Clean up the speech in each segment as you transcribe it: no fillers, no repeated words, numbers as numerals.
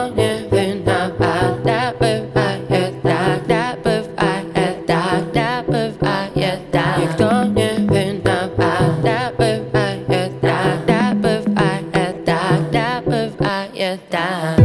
не виноват, да бывает так, да бывает так, да бывает так. Никто не виноват, да бывает так, да бывает так, да бывает так.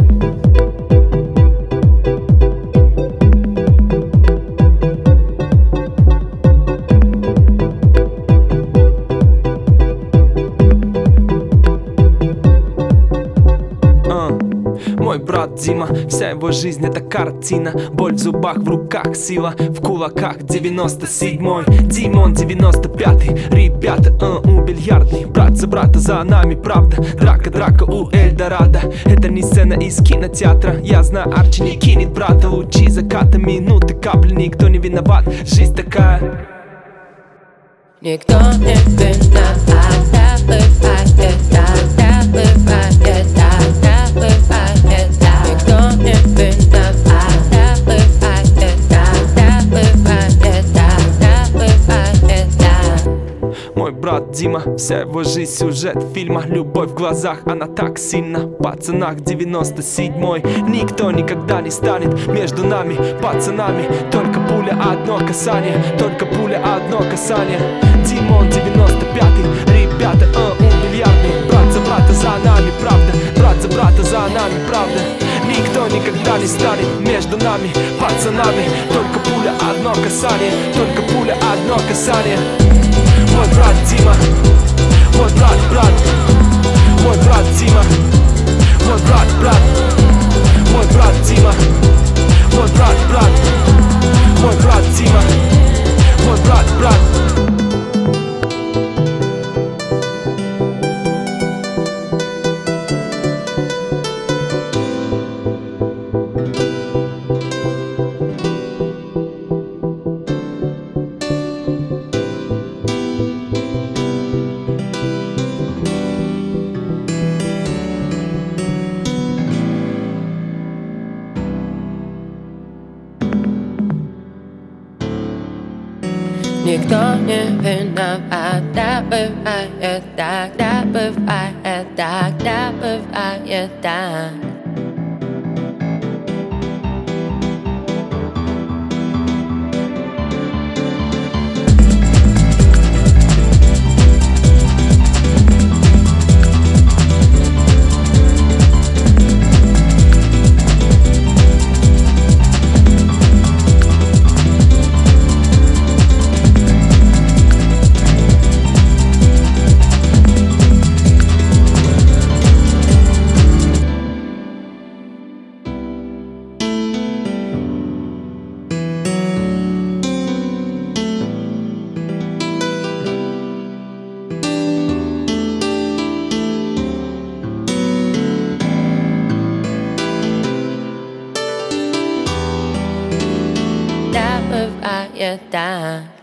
Мой брат Дима, вся его жизнь это картина. Боль в зубах, в руках, сила в кулаках. 97-й, Димон 95-й. Ребята, у бильярдной. Брат за брата, за нами правда. Драка у Эльдорадо. Это не сцена из кинотеатра. Я знаю, Арчи не кинет брата. Лучи заката, минуты, капли. Никто не виноват, жизнь такая. Никто не виноват, да бывает так, да бывает так, да бывает так. Никто не виноват, да бывает так, да бывает так, да бывает так. Мой брат Дима, вся его жизнь сюжет фильма. Любовь в глазах, она так сильна. Пацанах 97-й. Никто никогда не станет между нами, пацанами. Только пуля, одно касание. Только пуля, одно касание. Димон 95-й. Ребята, у бильярдной. Брат за брата, за нами правда. Брат за брата, за нами правда. Никто никогда не станет между нами, пацанами. Только пуля, одно касание. Только пуля, одно касание. Мой брат Дима, мой брат, мой брат Дима, мой брат, мой брат Дима, мой брат, мой брат Дима, мой брат. Никто не виноват, да бывает так, да бывает так, да бывает так. Да бывает так.